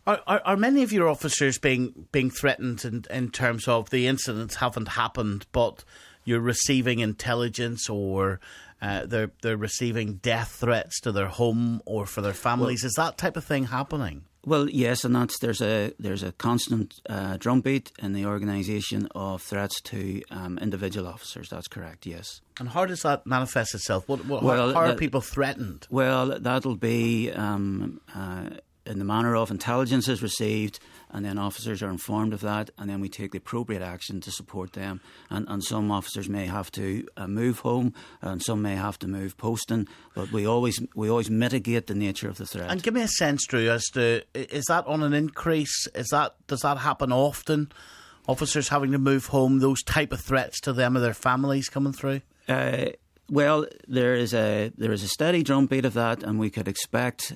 Are many of your officers being threatened in terms of the incidents haven't happened, but you're receiving intelligence or they're receiving death threats to their home or for their families? Is that type of thing happening? Well, yes, and there's a constant drumbeat in the organisation of threats to individual officers. That's correct, yes. And how does that manifest itself? How are people threatened? Well, that'll be in the manner of intelligence is received, and then officers are informed of that, and then we take the appropriate action to support them. And some officers may have to move home, and some may have to move posting, but we always mitigate the nature of the threat. And give me a sense, Drew, as to, is that on an increase? Does that happen often? Officers having to move home, those type of threats to them or their families coming through? Well, there is a steady drumbeat of that, and we could expect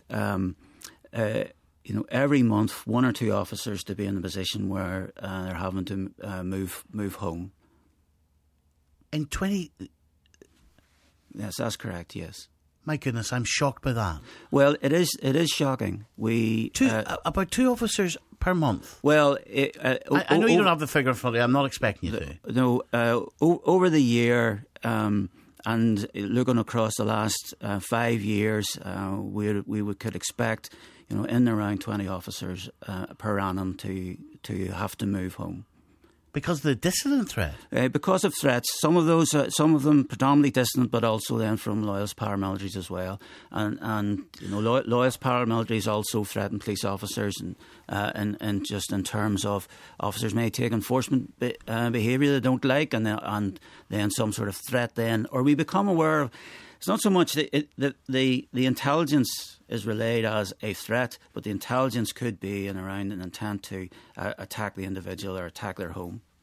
every month, one or two officers to be in the position where they're having to move home. In 20... Yes, that's correct, yes. My goodness, I'm shocked by that. Well, it is shocking. About two officers per month? Well... I know you don't have the figure in front of you. I'm not expecting you to. No, over the year... and looking across the last 5 years, we could expect, in and around 20 officers per annum to have to move home. Because of the dissident threat? Because of threats. Some of them predominantly dissident, but also then from loyalist paramilitaries as well. And loyalist paramilitaries also threaten police officers, and just in terms of officers may take enforcement behaviour they don't like, and then some sort of threat then, or we become aware of. It's not so much the intelligence is relayed as a threat, but the intelligence could be in around an intent to attack the individual or attack their home.